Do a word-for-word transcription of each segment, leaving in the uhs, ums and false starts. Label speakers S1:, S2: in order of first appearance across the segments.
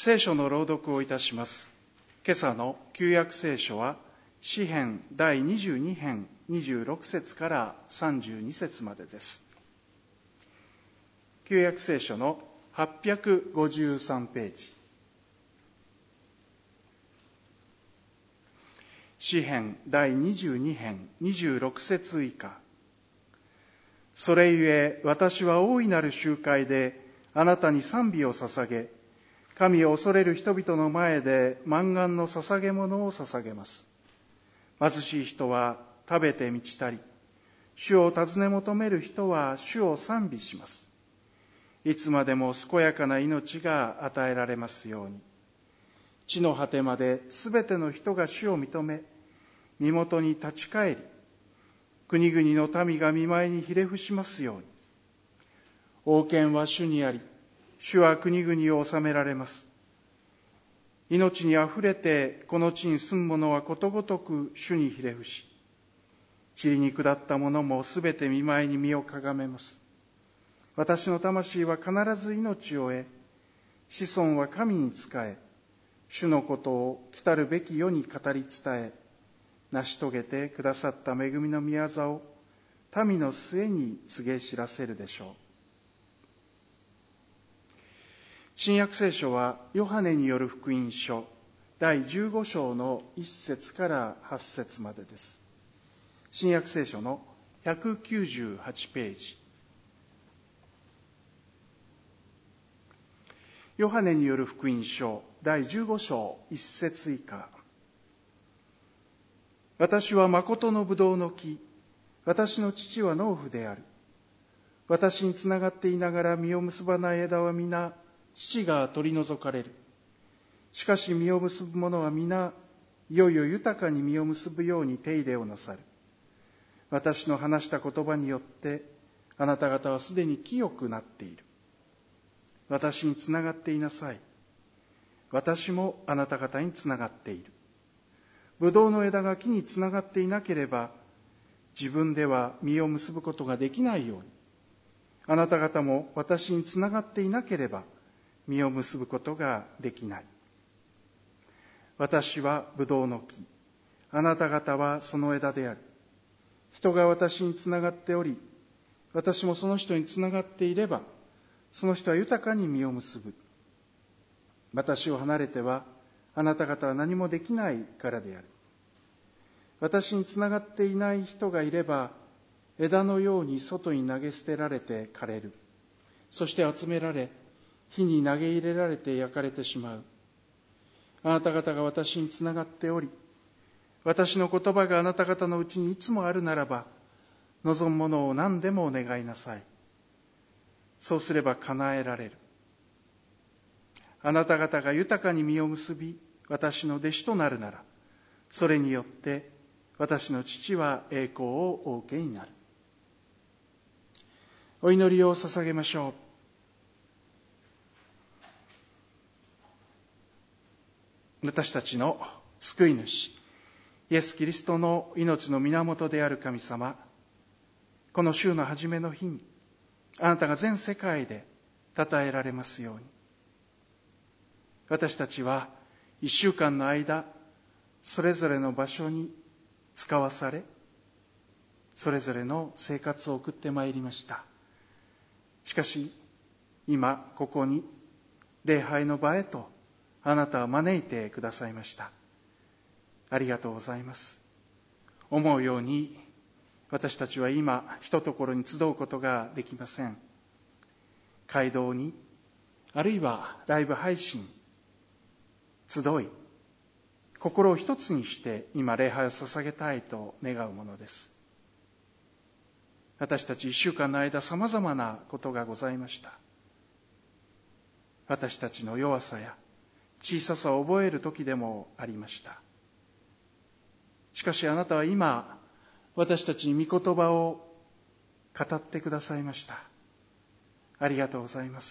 S1: 聖書の朗読をいたします。今朝の旧約聖書は詩編だいにじゅうに編にじゅうろく節からさんじゅうに節までです。旧約聖書のはっぴゃくごじゅうさんページ、詩編だいにじゅうに編にじゅうろく節以下。それゆえ私は大いなる集会であなたに賛美を捧げ、神を恐れる人々の前で満願の捧げ物を捧げます。貧しい人は食べて満ち足り、主を尋ね求める人は主を賛美します。いつまでも健やかな命が与えられますように。地の果てまですべての人が主を認め、身元に立ち返り、国々の民が見舞いにひれ伏しますように。王権は主にあり、主は国々を治められます。命にあふれてこの地に住む者はことごとく主にひれ伏し、塵に下った者もすべて見舞いに身をかがめます。私の魂は必ず命を得、子孫は神に仕え、主のことを来たるべき世に語り伝え、成し遂げてくださった恵みの御業を民の末に告げ知らせるでしょう。新約聖書はヨハネによる福音書だいじゅうご章のいち節からはち節までです。新約聖書のひゃくきゅうじゅうはちページ。ヨハネによる福音書だいじゅうご章いち節以下。私は誠の葡萄の木、私の父は農夫である。私につながっていながら実を結ばない枝は皆父が取り除かれる。しかし実を結ぶ者は皆いよいよ豊かに実を結ぶように手入れをなさる。私の話した言葉によってあなた方はすでに清くなっている。私につながっていなさい。私もあなた方につながっている。葡萄の枝が木につながっていなければ自分では実を結ぶことができないように、あなた方も私につながっていなければ実を結ぶことができない。私は葡萄の木、あなた方はその枝である。人が私につながっており、私もその人につながっていれば、その人は豊かに実を結ぶ。私を離れてはあなた方は何もできないからである。私につながっていない人がいれば、枝のように外に投げ捨てられて枯れる。そして集められ、火に投げ入れられて焼かれてしまう。あなた方が私につながっており、私の言葉があなた方のうちにいつもあるならば、望むものを何でもお願いなさい。そうすれば叶えられる。あなた方が豊かに実を結び、私の弟子となるなら、それによって私の父は栄光をお受けになる。お祈りを捧げましょう。私たちの救い主、イエス・キリストの命の源である神様、この週の初めの日に、あなたが全世界で称えられますように。私たちは一週間の間、それぞれの場所に使わされ、それぞれの生活を送ってまいりました。しかし、今ここに礼拝の場へとあなたは招いてくださいました。ありがとうございます。思うように私たちは今ひとところに集うことができません。街道に、あるいはライブ配信、集い、心を一つにして今礼拝を捧げたいと願うものです。私たち一週間の間、さまざまなことがございました。私たちの弱さや小ささを覚える時でもありました。しかしあなたは今、私たちに御言葉を語ってくださいました。ありがとうございます。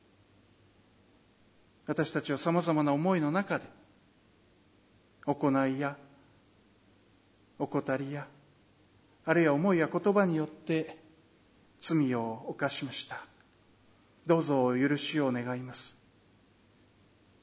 S1: 私たちはさまざまな思いの中で、行いや怠りや、あるいは思いや言葉によって罪を犯しました。どうぞお許しを願います。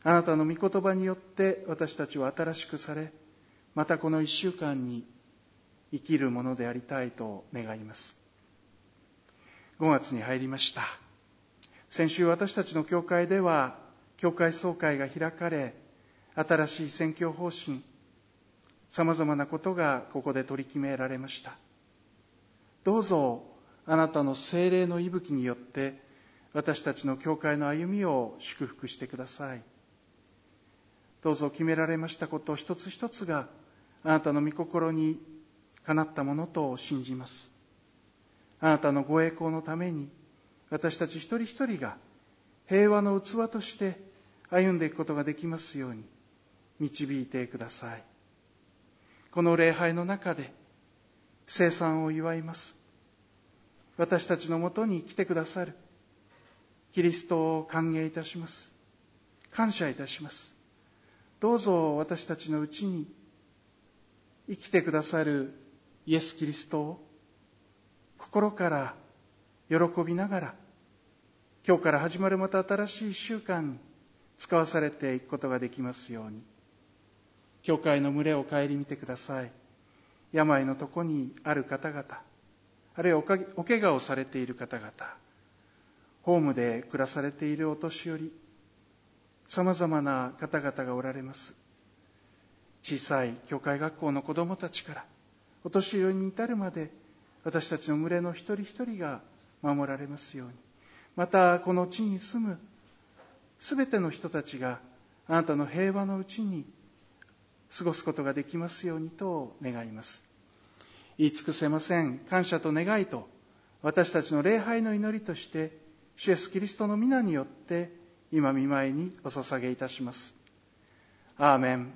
S1: あなたの御言葉によって私たちは新しくされ、またこの一週間に生きるものでありたいと願います。ごがつに入りました。先週私たちの教会では教会総会が開かれ、新しい宣教方針、さまざまなことがここで取り決められました。どうぞあなたの聖霊の息吹によって私たちの教会の歩みを祝福してください。どうぞ決められましたこと一つ一つがあなたの御心にかなったものと信じます。あなたのご栄光のために私たち一人一人が平和の器として歩んでいくことができますように導いてください。この礼拝の中で聖餐を祝います。私たちのもとに来てくださるキリストを歓迎いたします。感謝いたします。どうぞ私たちのうちに生きてくださるイエス・キリストを心から喜びながら、今日から始まるまた新しい一週間に使わされていくことができますように。教会の群れを顧みてください。病のとこにある方々、あるいはお怪我をされている方々、ホームで暮らされているお年寄り、さまざまな方々がおられます。小さい教会学校の子どもたちからお年寄りに至るまで、私たちの群れの一人一人が守られますように。またこの地に住むすべての人たちがあなたの平和のうちに過ごすことができますようにと願います。言い尽くせません感謝と願いと、私たちの礼拝の祈りとして主イエスキリストの皆によって今御前にお捧げいたします。アーメン。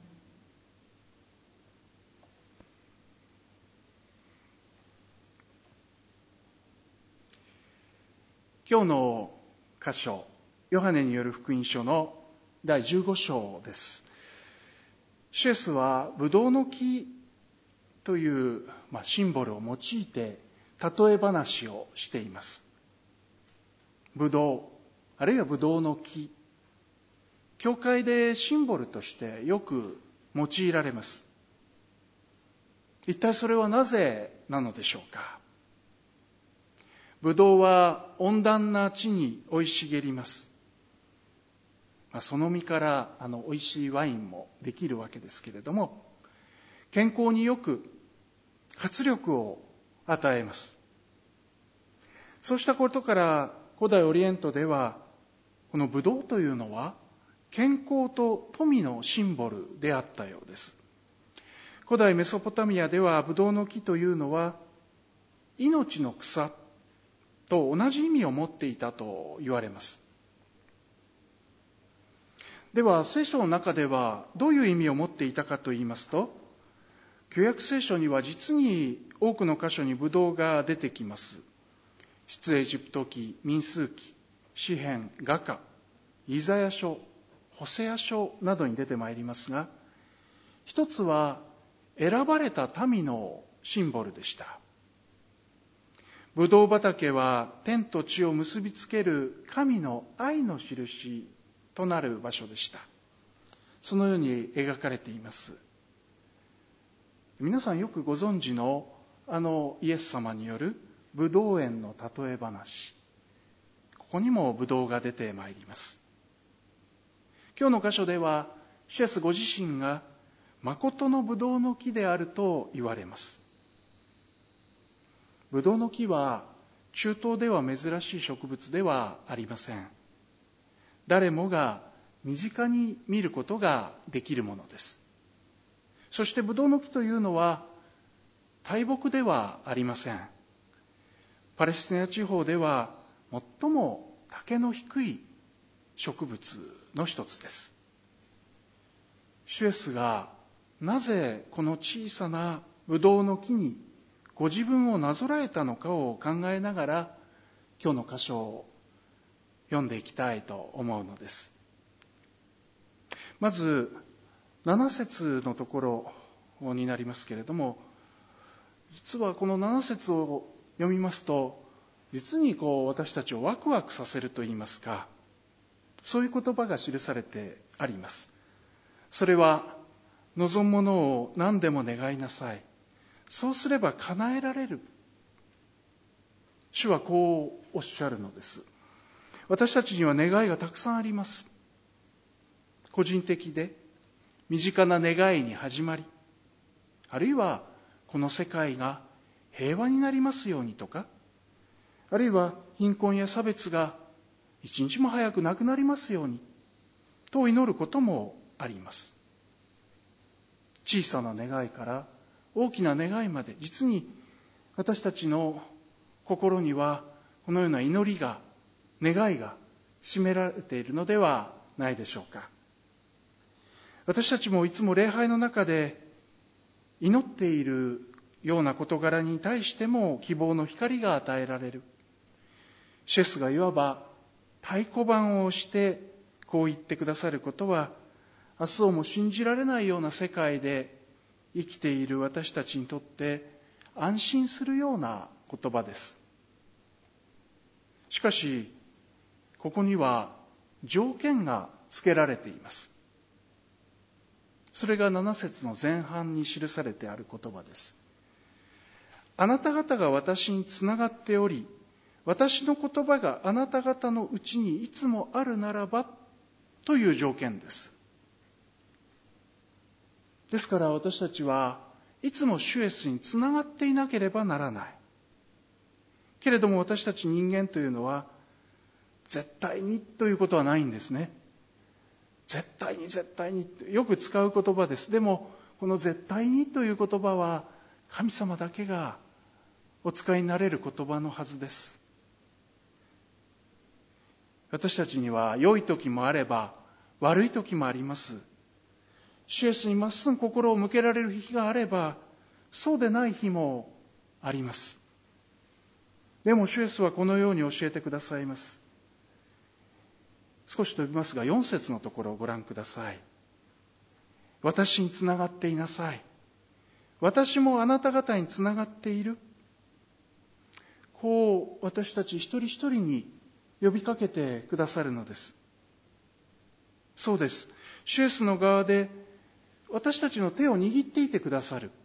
S1: 今日の箇所、ヨハネによる福音書のだいじゅうご章です。主イエスはブドウの木という、まあ、シンボルを用いて例え話をしています。ブドウ、あるいはブドウの木、教会でシンボルとしてよく用いられます。一体それはなぜなのでしょうか。ブドウは温暖な地に生い茂ります。その実からあの美味しいワインもできるわけですけれども、健康によく活力を与えます。そうしたことから古代オリエントではこのブドウというのは健康と富のシンボルであったようです。古代メソポタミアではブドウの木というのは命の草と同じ意味を持っていたと言われます。では聖書の中ではどういう意味を持っていたかといいますと、旧約聖書には実に多くの箇所にブドウが出てきます。出エジプト記、民数記、詩編、雅歌、イザヤ書、ホセア書などに出てまいりますが、一つは選ばれた民のシンボルでした。ブドウ畑は天と地を結びつける神の愛の印となる場所でした。そのように描かれています。皆さんよくご存知のあのイエス様によるブドウ園の例え話、ここにもブドウが出てまいります。今日の箇所では主イエスご自身が誠のブドウの木であると言われます。ブドウの木は中東では珍しい植物ではありません。誰もが身近に見ることができるものです。そしてブドウの木というのは大木ではありません。パレスチナ地方では最も丈の低い植物の一つです。主イエスがなぜこの小さなブドウの木にご自分をなぞらえたのかを考えながら今日の箇所を読んでいきたいと思うのです。まずなな節のところになりますけれども、実はこのなな節を読みますと実にこう私たちをワクワクさせるといいますか、 そういう言葉が記されてあります。それは、望むものを何でも願いなさい。そうすれば叶えられる。主はこうおっしゃるのです。私たちには願いがたくさんあります。個人的で身近な願いに始まり、あるいはこの世界が平和になりますようにとか、あるいは貧困や差別が一日も早くなくなりますようにと祈ることもあります。小さな願いから大きな願いまで、実に私たちの心にはこのような祈りが、願いが占められているのではないでしょうか。私たちもいつも礼拝の中で祈っているような事柄に対しても希望の光が与えられる。シェスがいわば太鼓判を押してこう言ってくださることは、明日をも信じられないような世界で生きている私たちにとって安心するような言葉です。しかし、ここには条件が付けられています。それがなな節の前半に記されてある言葉です。あなた方が私につながっており、私の言葉があなた方のうちにいつもあるならばという条件です。ですから私たちはいつも主イエスにつながっていなければならない。けれども私たち人間というのは絶対にということはないんですね。絶対に絶対にってよく使う言葉です。でもこの絶対にという言葉は神様だけがお使いになれる言葉のはずです。私たちには良い時もあれば悪い時もあります。主イエスにまっすぐ心を向けられる日があれば、そうでない日もあります。でも主イエスはこのように教えてくださいます。少し飛びますが、よん節のところをご覧ください。私につながっていなさい。私もあなた方につながっている。こう私たち一人一人に呼びかけてくださるのです。そうです。主イエスの側で私たちの手を握っていてくださる。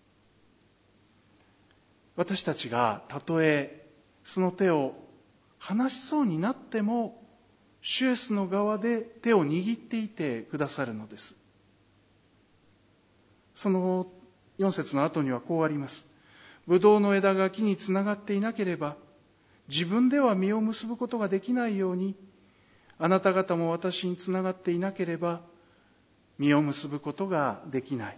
S1: 私たちがたとえその手を離しそうになっても、主イエスの側で手を握っていてくださるのです。そのよん節の後にはこうあります。ブドウの枝が木につながっていなければ、自分では実を結ぶことができないように、あなた方も私につながっていなければ、実を結ぶことができない。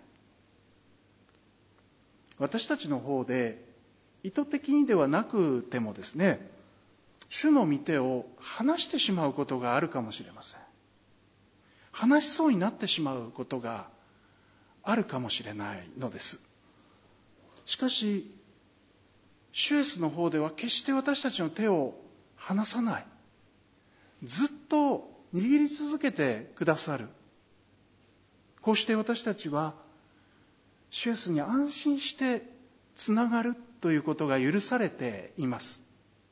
S1: 私たちの方で意図的にではなくてもですね、主の御手を離してしまうことがあるかもしれません。離しそうになってしまうことがあるかもしれないのです。しかし、主イエスの方では決して私たちの手を離さない。ずっと握り続けてくださる。こうして私たちは主イエスに安心してつながるということが許されています。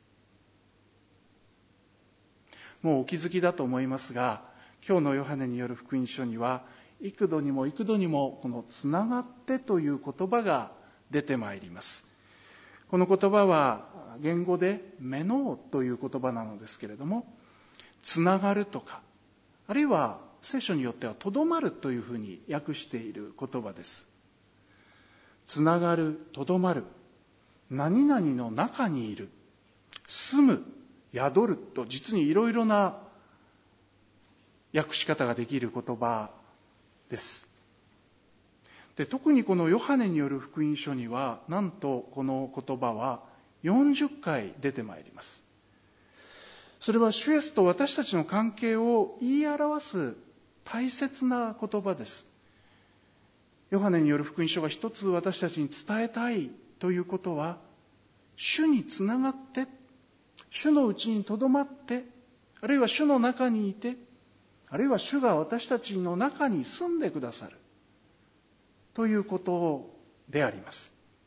S1: もうお気づきだと思いますが、今日のヨハネによる福音書には幾度にも幾度にもこのつながってという言葉が出てまいります。この言葉は言語でメノーという言葉なのですけれども、つながるとか、あるいは聖書によってはとどまるというふうに訳している言葉です。つながる、とどまる、何々の中にいる、住む、宿ると実にいろいろな訳し方ができる言葉です。で、特にこのヨハネによる福音書には、なんとこの言葉はよんじゅっかい出てまいります。それは主イエスと私たちの関係を言い表す大切な言葉です。ヨハネによる福音書が一つ私たちに伝えたいということは、主につながって、主のうちにとどまって、あるいは主の中にいて、あるいは主が私たちの中に住んでくださるということであります。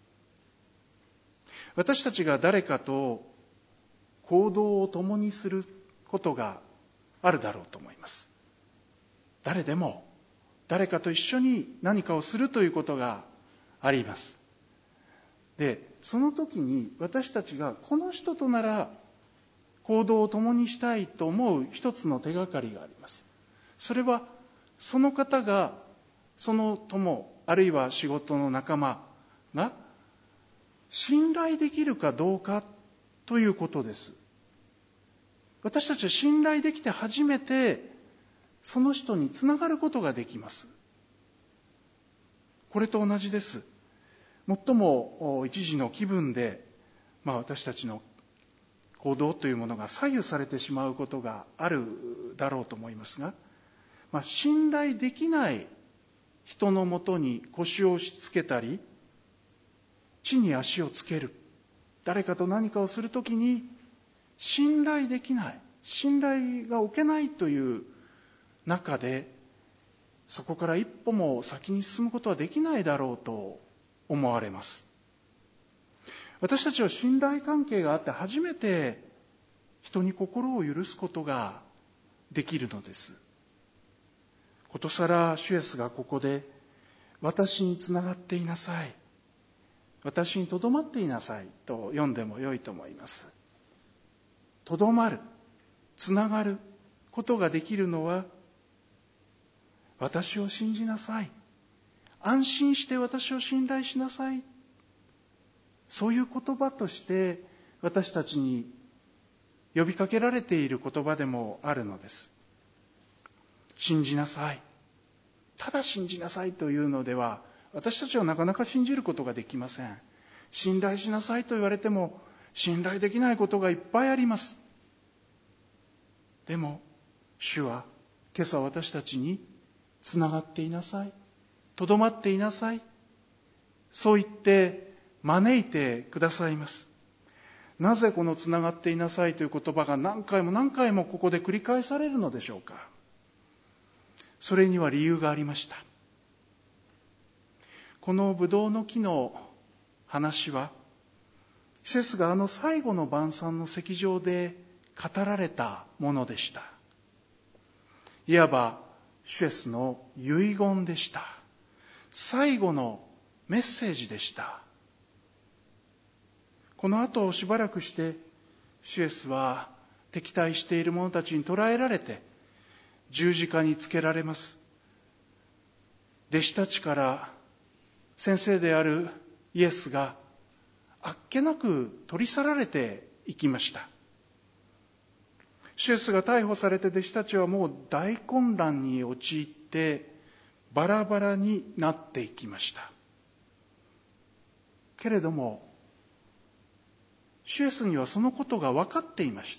S1: 私たちが誰かと行動を共にすることがあるだろうと思います。誰でも誰かと一緒に何かをするということがあります。で、その時に私たちがこの人となら行動を共にしたいと思う一つの手がかりがあります。それはその方がその友あるいは仕事の仲間が信頼できるかどうかということです。私たちは信頼できて初めてその人につながることができます。これと同じです。最も一時の気分で、まあ、私たちの行動というものが左右されてしまうことがあるだろうと思いますが、まあ、信頼できない人のもとに腰を押し付けたり、地に足をつける、誰かと何かをするときに信頼できない、信頼が置けないという中で、そこから一歩も先に進むことはできないだろうと思われます。私たちは信頼関係があって初めて人に心を許すことができるのです。ことさら主イエスがここで、私につながっていなさい、私にとどまっていなさいと読んでもよいと思います。とどまる、つながることができるのは、私を信じなさい、安心して私を信頼しなさい、そういう言葉として私たちに呼びかけられている言葉でもあるのです。信じなさい、ただ信じなさいというのでは私たちはなかなか信じることができません。信頼しなさいと言われても信頼できないことがいっぱいあります。でも主は今朝私たちにつながっていなさい、とどまっていなさい、そう言って招いてくださいます。なぜこのつながっていなさいという言葉が何回も何回もここで繰り返されるのでしょうか。それには理由がありました。このブドウの木の話は、主イエスがあの最後の晩餐の席上で語られたものでした。いわば主イエスの遺言でした。最後のメッセージでした。この後しばらくして主イエスは敵対している者たちに捕らえられて十字架につけられます。弟子たちから先生であるイエスがあっけなく取り去られていきました。主イエスが逮捕されて弟子たちはもう大混乱に陥ってバラバラになっていきました。けれども主イエスにはそのことが分かっていました。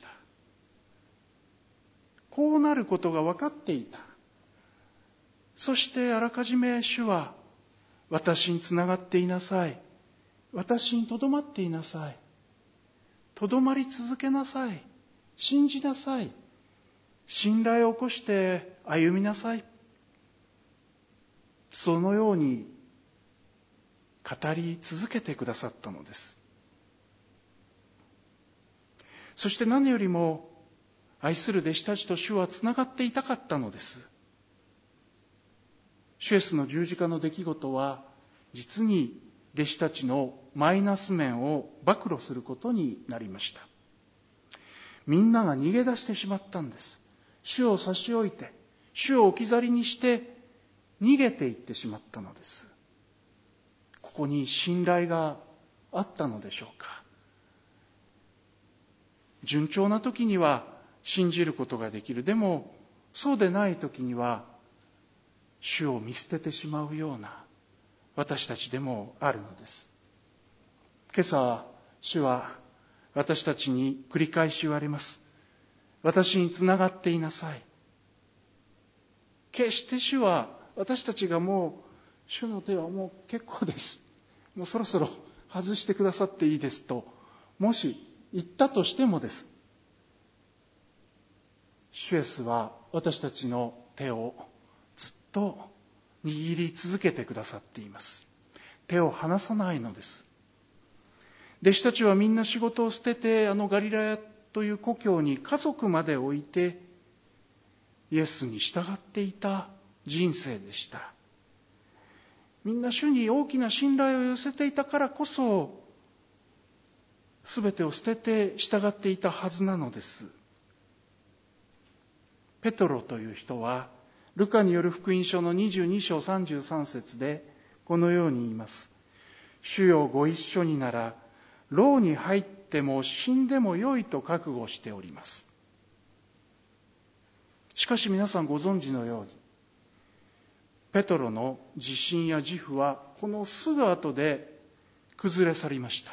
S1: こうなることが分かっていた。そしてあらかじめ主は、私につながっていなさい、私にとどまっていなさい、とどまり続けなさい、信じなさい、信頼を起こして歩みなさい、そのように語り続けてくださったのです。そして何よりも愛する弟子たちと主はつながっていたかったのです。主イエスの十字架の出来事は実に弟子たちのマイナス面を暴露することになりました。みんなが逃げ出してしまったんです。主を差し置いて、主を置き去りにして逃げていってしまったのです。ここに信頼があったのでしょうか。順調な時には信じることができる。でもそうでない時には主を見捨ててしまうような私たちでもあるのです。今朝主は私たちに繰り返し言われます。私につながっていなさい。決して主は私たちがもう主の手はもう結構です、もうそろそろ外してくださっていいですともし言ったとしてもです、主イエスは私たちの手をずっと握り続けてくださっています。手を離さないのです。弟子たちはみんな仕事を捨てて、あのガリラヤという故郷に家族まで置いてイエスに従っていた人生でした。みんな主に大きな信頼を寄せていたからこそ、すべてを捨てて従っていたはずなのです。ペトロという人は、ルカによる福音書のにじゅうに章さんじゅうさん節でこのように言います。主よご一緒になら、牢に入っても死んでもよいと覚悟しております。しかし皆さんご存知のように、ペトロの自信や自負はこのすぐ後で崩れ去りました。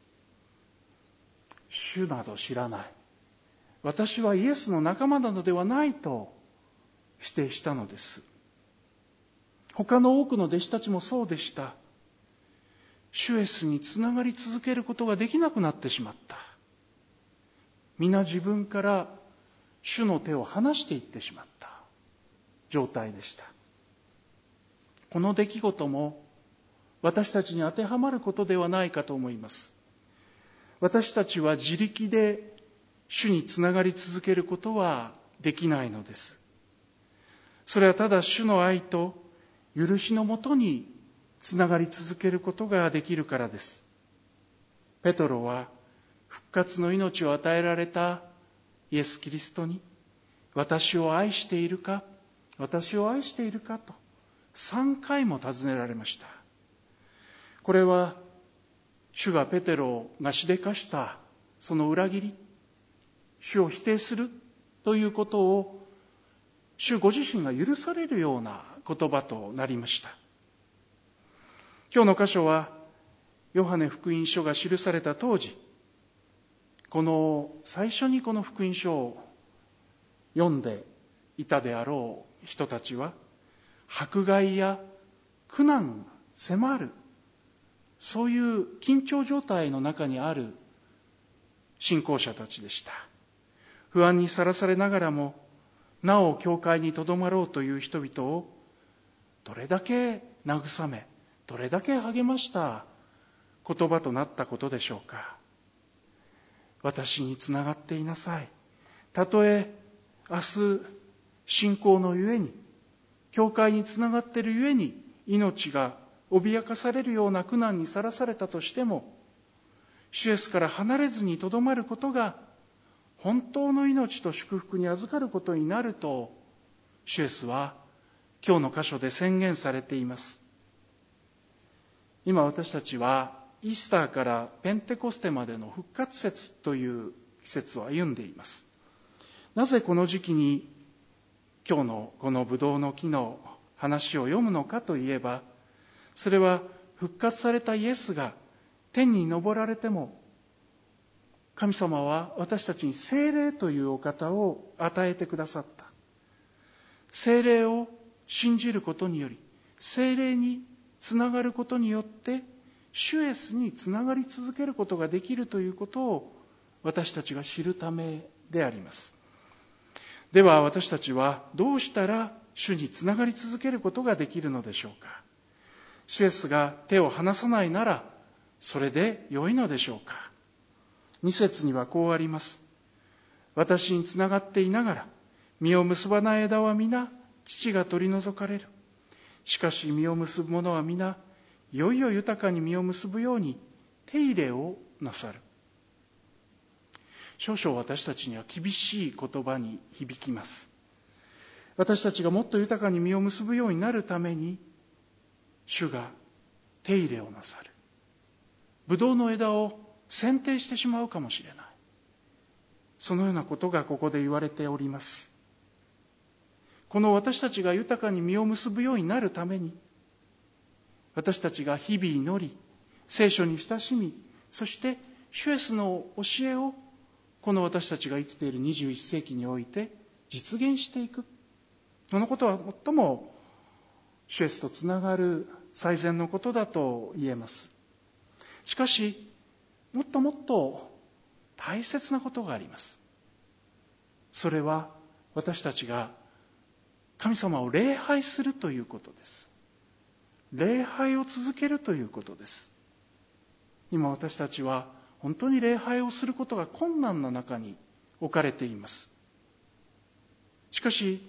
S1: 主など知らない。私はイエスの仲間なのではないと否定したのです。他の多くの弟子たちもそうでした。主イエスにつながり続けることができなくなってしまった。皆自分から主の手を離していってしまった状態でした。この出来事も私たちに当てはまることではないかと思います。私たちは自力で主につながり続けることはできないのです。それはただ主の愛と許しのもとにつながり続けることができるからです。ペトロは復活の命を与えられたイエス・キリストに、私を愛しているか、私を愛しているかとさんかいも尋ねられました。これは主がペテロがしでかしたその裏切り、主を否定するということを主ご自身が許されるような言葉となりました。今日の箇所はヨハネ福音書が記された当時、この最初にこの福音書を読んでいたであろう人たちは、迫害や苦難が迫る、そういう緊張状態の中にある信仰者たちでした。不安にさらされながらも、なお教会にとどまろうという人々をどれだけ慰め、どれだけ励ました言葉となったことでしょうか。私につながっていなさい。たとえ明日信仰のゆえに、教会につながっているゆえに命が脅かされるような苦難にさらされたとしても、主イエスから離れずにとどまることが本当の命と祝福に預かることになると、主イエスは今日の箇所で宣言されています。今私たちはイースターからペンテコステまでの復活節という季節を歩んでいます。なぜこの時期に今日のこのブドウの木の話を読むのかといえば、それは復活されたイエスが天に昇られても、神様は私たちに聖霊というお方を与えてくださった。聖霊を信じることにより、聖霊につながることによって、主イエスにつながり続けることができるということを私たちが知るためであります。では私たちはどうしたら主につながり続けることができるのでしょうか。主イエスが手を離さないならそれで良いのでしょうか。に節にはこうあります。私につながっていながら実を結ばない枝は皆父が取り除かれる。しかし実を結ぶ者は皆いよいよ豊かに実を結ぶように手入れをなさる。少々私たちには厳しい言葉に響きます。私たちがもっと豊かに実を結ぶようになるために主が手入れをなさる。ブドウの枝を剪定してしまうかもしれない。そのようなことがここで言われております。この私たちが豊かに実を結ぶようになるために、私たちが日々祈り、聖書に親しみ、そして主イエスの教えをこの私たちが生きているにじゅういっ世紀において実現していく。そのことは最も主イエスとつながる最善のことだと言えます。しかし、もっともっと大切なことがあります。それは私たちが神様を礼拝するということです。礼拝を続けるということです。今私たちは本当に礼拝をすることが困難な中に置かれています。しかし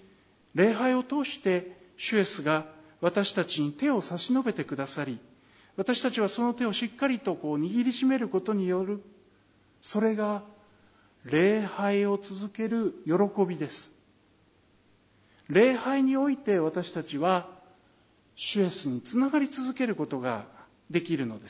S1: 礼拝を通して主イエスが私たちに手を差し伸べてくださり、私たちはその手をしっかりとこう握りしめることによる、それが礼拝を続ける喜びです。礼拝において私たちは主イエスにつながり続けることができるのです。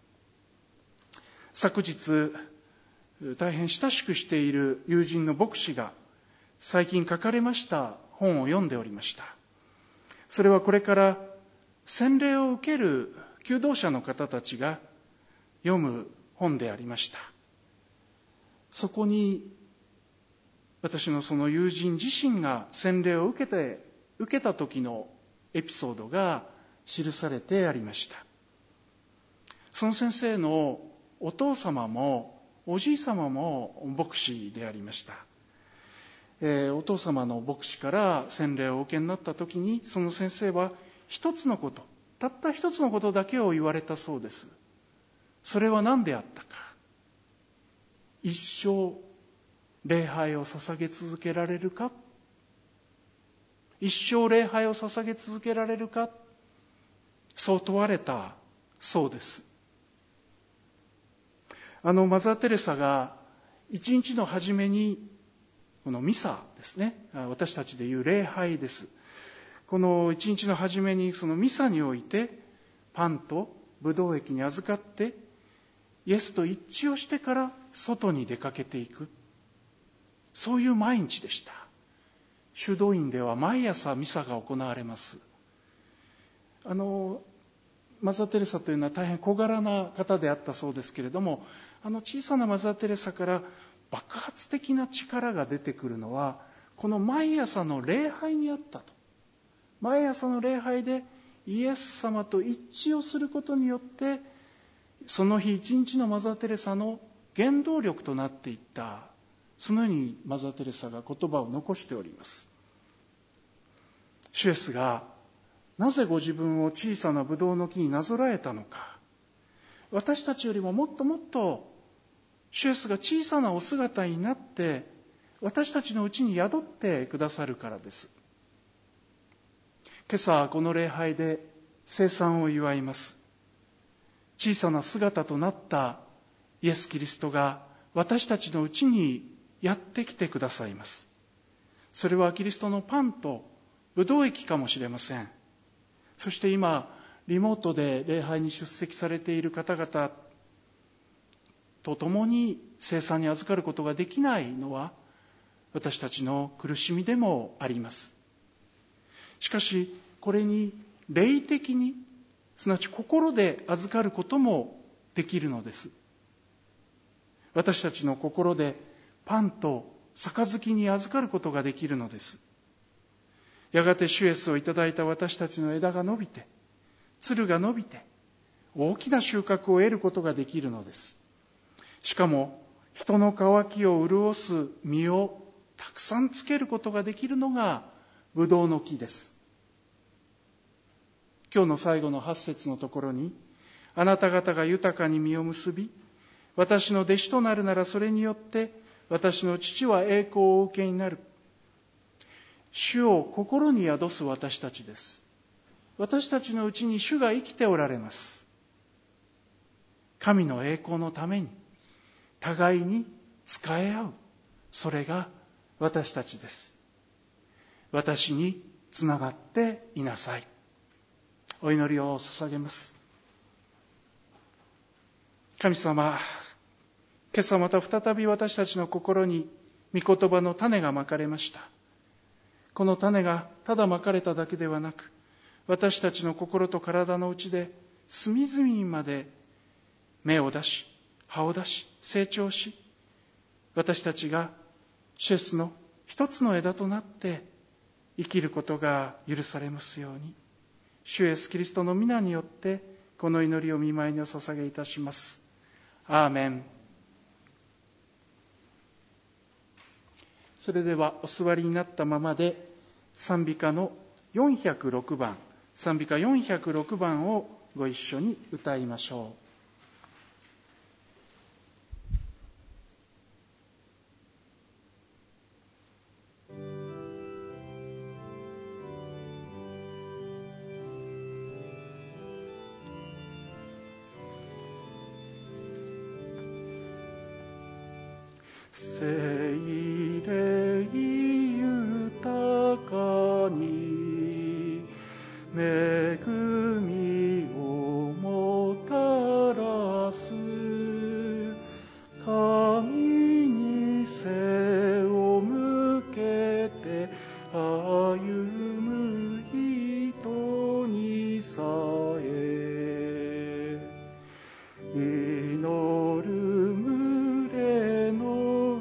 S1: 昨日大変親しくしている友人の牧師が最近書かれました本を読んでおりました。それはこれから洗礼を受ける求道者の方たちが読む本でありました。そこに私のその友人自身が洗礼を受けて受けた時のエピソードが記されてありました。その先生のお父様もおじい様も牧師でありました。えー、お父様の牧師から洗礼をお受けになった時に、その先生は一つのこと、たった一つのことだけを言われたそうです。それは何であったか。一生礼拝を捧げ続けられるか、一生礼拝を捧げ続けられるか、そう問われたそうです。あのマザー・テレサが一日の初めにこのミサですね、私たちでいう礼拝です。この一日の初めにそのミサにおいてパンとブドウ液に預かってイエスと一致をしてから外に出かけていく、そういう毎日でした。修道院では毎朝ミサが行われます。あのマザー・テレサというのは大変小柄な方であったそうですけれども、あの小さなマザー・テレサから爆発的な力が出てくるのはこの毎朝の礼拝にあったと。毎朝の礼拝でイエス様と一致をすることによってその日一日のマザー・テレサの原動力となっていった、そのようにマザー・テレサが言葉を残しております。主イエスがなぜご自分を小さなブドウの木になぞらえたのか、私たちよりももっともっと主イエスが小さなお姿になって私たちのうちに宿ってくださるからです。今朝この礼拝で聖餐を祝います。小さな姿となったイエス・キリストが私たちのうちにやってきてくださいます。それはキリストのパンとブドウ液かもしれません。そして今リモートで礼拝に出席されている方々と共に聖餐に預かることができないのは私たちの苦しみでもあります。しかしこれに霊的に、すなわち心で預かることもできるのです。私たちの心でパンと杯に預かることができるのです。やがて主イエスをいただいた私たちの枝が伸びて、つるが伸びて、大きな収穫を得ることができるのです。しかも人の渇きを潤す実をたくさんつけることができるのがブドウの木です。今日の最後のはち節のところに、あなた方が豊かに実を結び、私の弟子となるならそれによって私の父は栄光をお受けになる。主を心に宿す私たちです。私たちのうちに主が生きておられます。神の栄光のために互いに仕え合う、それが私たちです。私につながっていなさい。お祈りを捧げます。神様、今朝また再び私たちの心に御言葉の種がまかれました。この種がただまかれただけではなく、私たちの心と体の内で隅々にまで芽を出し、葉を出し、成長し、私たちが主イエスの一つの枝となって生きることが許されますように、主イエスキリストの皆によってこの祈りを御前にお捧げいたします。アーメン。それではお座りになったままで賛美歌のよんひゃくろくばん、賛美歌よんひゃくろくばんをご一緒に歌いましょう。 む人にさえ祈る群れの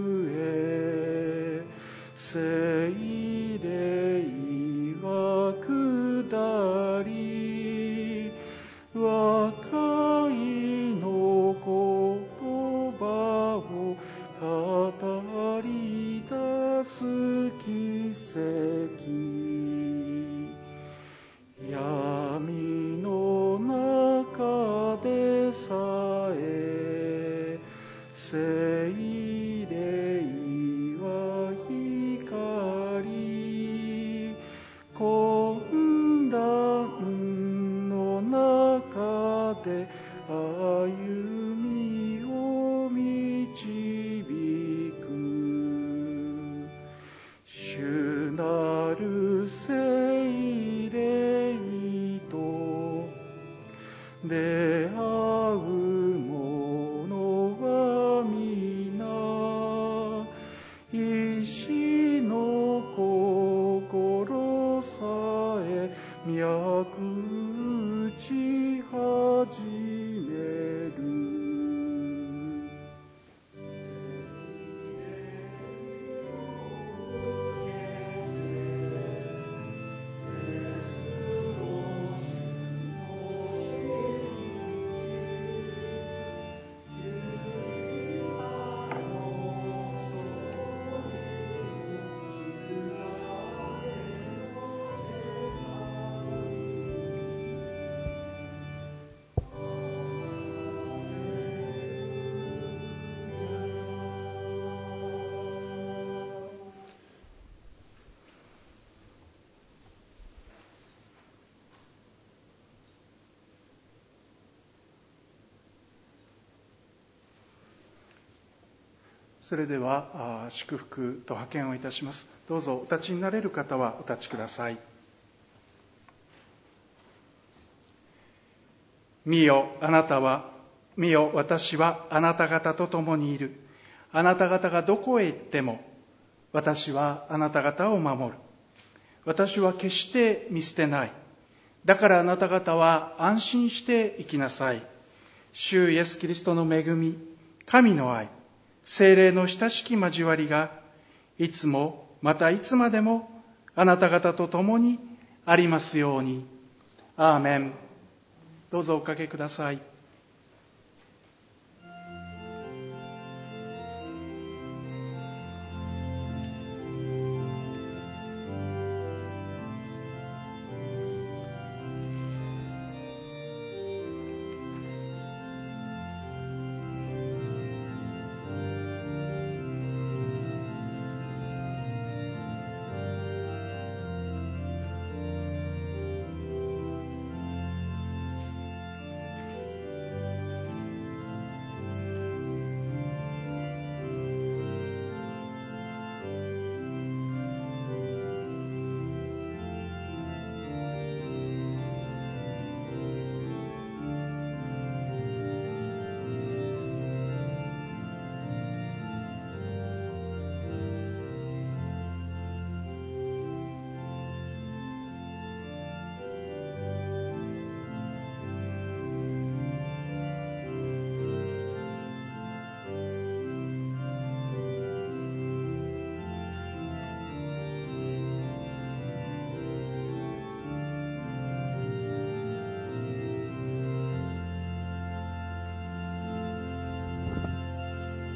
S1: 上聖霊は下り和解の言葉を語り出す奇跡闇の中でさえ聖霊は光混乱の中で歩みを導く主なる聖霊と出会う者は皆石の心さえ脈打ち始めるそれでは祝福と派遣をいたします。どうぞお立ちになれる方はお立ちください。見よあなたは見よ私はあなた方と共にいる。あなた方がどこへ行っても私はあなた方を守る。私は決して見捨てない。だからあなた方は安心して生きなさい。主イエスキリストの恵み、神の愛、聖霊の親しき交わりがいつもまたいつまでもあなた方と共にありますように。アーメン。どうぞおかけください。